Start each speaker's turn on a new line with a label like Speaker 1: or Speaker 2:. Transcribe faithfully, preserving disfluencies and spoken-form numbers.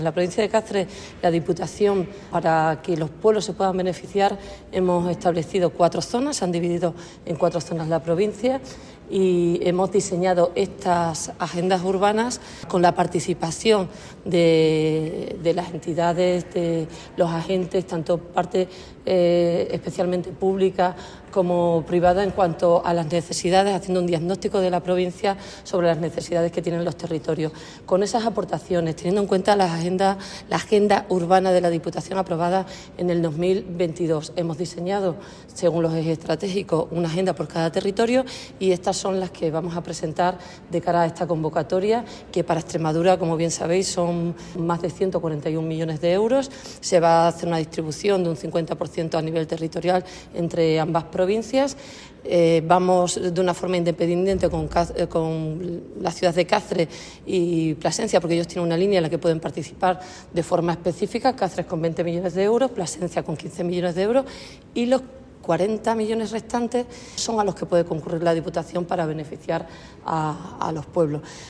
Speaker 1: En la provincia de Cáceres, la Diputación, para que los pueblos se puedan beneficiar, hemos establecido cuatro zonas, se han dividido en cuatro zonas la provincia y hemos diseñado estas agendas urbanas con la participación de, de las entidades, de los agentes, tanto parte eh, especialmente pública como privada, en cuanto a las necesidades, haciendo un diagnóstico de la provincia sobre las necesidades que tienen los territorios. Con esas aportaciones, teniendo en cuenta las agendas, la agenda urbana de la Diputación aprobada en el dos mil veintidós, hemos diseñado, según los ejes estratégicos, una agenda por cada territorio y estas son las que vamos a presentar de cara a esta convocatoria, que para Extremadura, como bien sabéis, son más de ciento cuarenta y un millones de euros. Se va a hacer una distribución de un cincuenta por ciento a nivel territorial entre ambas provincias. Eh, vamos de una forma independiente con, con la ciudad de Cáceres y Plasencia, porque ellos tienen una línea en la que pueden participar de forma específica. Cáceres con veinte millones de euros, Plasencia con quince millones de euros y los cuarenta millones restantes son a los que puede concurrir la Diputación para beneficiar a, a los pueblos.